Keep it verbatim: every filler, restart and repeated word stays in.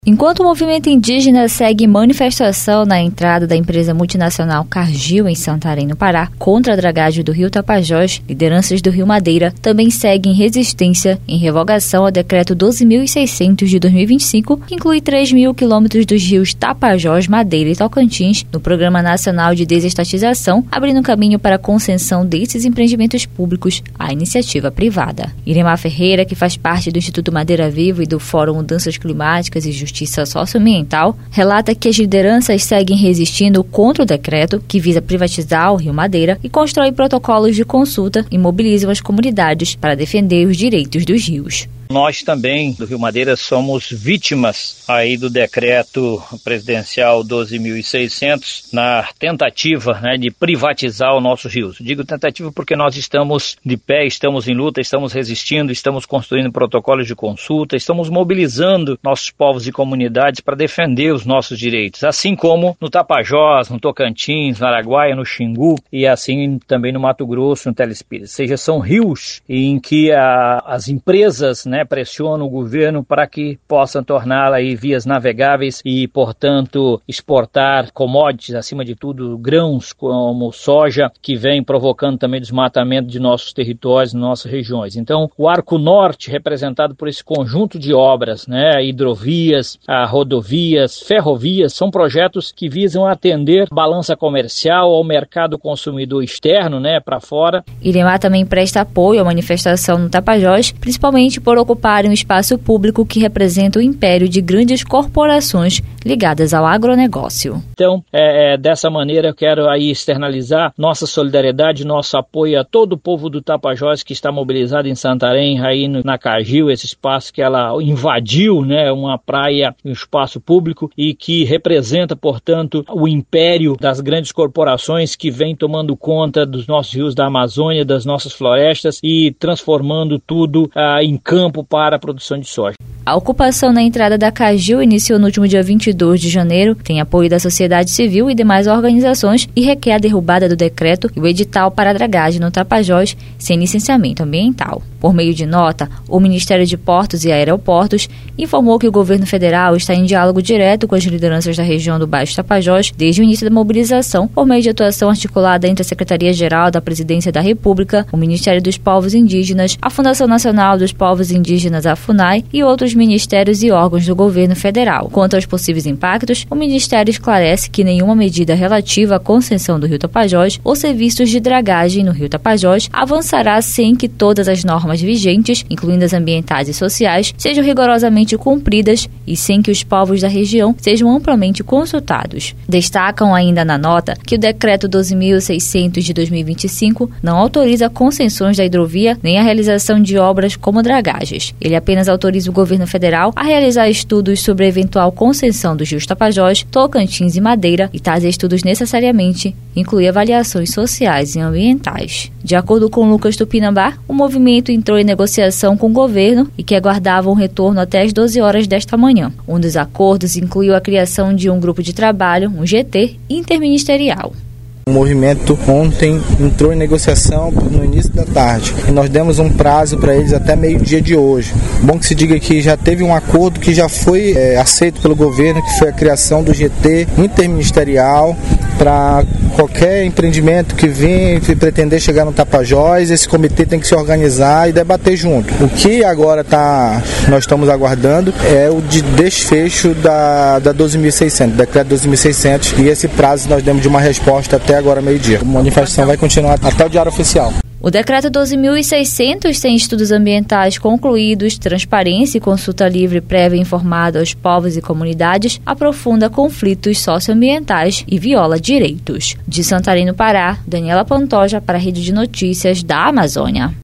Enquanto o movimento indígena segue manifestação na entrada da empresa multinacional Cargill em Santarém, no Pará, contra a dragagem do rio Tapajós, lideranças do Rio Madeira também seguem resistência em revogação ao decreto doze mil e seiscentos de dois mil e vinte e cinco, que inclui três mil quilômetros dos rios Tapajós, Madeira e Tocantins no Programa Nacional de Desestatização, abrindo caminho para a concessão desses empreendimentos públicos à iniciativa privada. Iremar Ferreira, que faz parte do Instituto Madeira Viva e do Fórum Mudanças Climáticas e Justiça Justiça Socioambiental, relata que as lideranças seguem resistindo contra o decreto que visa privatizar o Rio Madeira e constrói protocolos de consulta e mobilizam as comunidades para defender os direitos dos rios. Nós também, do Rio Madeira, somos vítimas aí do decreto presidencial doze mil e seiscentos na tentativa, né, de privatizar os nossos rios. Digo tentativa porque nós estamos de pé, estamos em luta, estamos resistindo, estamos construindo protocolos de consulta, estamos mobilizando nossos povos e comunidades para defender os nossos direitos, assim como no Tapajós, no Tocantins, no Araguaia, no Xingu e assim também no Mato Grosso, no Telespires. Ou seja, são rios em que a, as empresas, né, pressiona o governo para que possam torná-la aí vias navegáveis e, portanto, exportar commodities, acima de tudo grãos como soja, que vem provocando também desmatamento de nossos territórios, nossas regiões. Então, o Arco Norte, representado por esse conjunto de obras, né, hidrovias, a rodovias, ferrovias, são projetos que visam atender a balança comercial ao mercado consumidor externo, né, para fora. Iremar também presta apoio à manifestação no Tapajós, principalmente por ocuparem um espaço público que representa o império de grandes corporações ligadas ao agronegócio. Então, é, é, dessa maneira eu quero aí externalizar nossa solidariedade, nosso apoio a todo o povo do Tapajós que está mobilizado em Santarém, aí no, na Cargill, esse espaço que ela invadiu, né, uma praia, um espaço público e que representa, portanto, o império das grandes corporações que vem tomando conta dos nossos rios da Amazônia, das nossas florestas e transformando tudo ah, em campo para a produção de soja. A ocupação na entrada da Cargill iniciou no último dia vinte e dois de janeiro, tem apoio da sociedade civil e demais organizações e requer a derrubada do decreto e o edital para a dragagem no Tapajós sem licenciamento ambiental. Por meio de nota, o Ministério de Portos e Aeroportos informou que o governo federal está em diálogo direto com as lideranças da região do Baixo Tapajós desde o início da mobilização, por meio de atuação articulada entre a Secretaria-Geral da Presidência da República, o Ministério dos Povos Indígenas, a Fundação Nacional dos Povos Indígenas, a FUNAI, e outros ministérios e órgãos do governo federal. Quanto aos possíveis impactos, o Ministério esclarece que nenhuma medida relativa à concessão do Rio Tapajós ou serviços de dragagem no Rio Tapajós avançará sem que todas as normas vigentes, incluindo as ambientais e sociais, sejam rigorosamente cumpridas e sem que os povos da região sejam amplamente consultados. Destacam ainda na nota que o decreto doze mil e seiscentos de dois mil e vinte e cinco não autoriza concessões da hidrovia nem a realização de obras como dragagens. Ele apenas autoriza o governo federal a realizar estudos sobre a eventual concessão dos rios Tapajós, Tocantins e Madeira, e tais estudos necessariamente incluem avaliações sociais e ambientais. De acordo com Lucas Tupinambá, o movimento entrou em negociação com o governo e que aguardava um retorno até as doze horas desta manhã. Um dos acordos incluiu a criação de um grupo de trabalho, um G T, interministerial. O movimento ontem entrou em negociação no início da tarde e nós demos um prazo para eles até meio-dia de hoje. Bom que se diga que já teve um acordo que já foi é, aceito pelo governo, que foi a criação do G T interministerial para qualquer empreendimento que venha e pretender chegar no Tapajós. Esse comitê tem que se organizar e debater junto. O que agora tá, nós estamos aguardando é o de desfecho da, da doze mil e seiscentos, decreto doze mil e seiscentos, e esse prazo nós demos de uma resposta até agora meio-dia. A manifestação vai continuar até o diário oficial. O decreto doze mil e seiscentos tem estudos ambientais concluídos, transparência e consulta livre prévia informada aos povos e comunidades, aprofunda conflitos socioambientais e viola direitos. De Santarém, no Pará, Daniela Pantoja para a Rede de Notícias da Amazônia.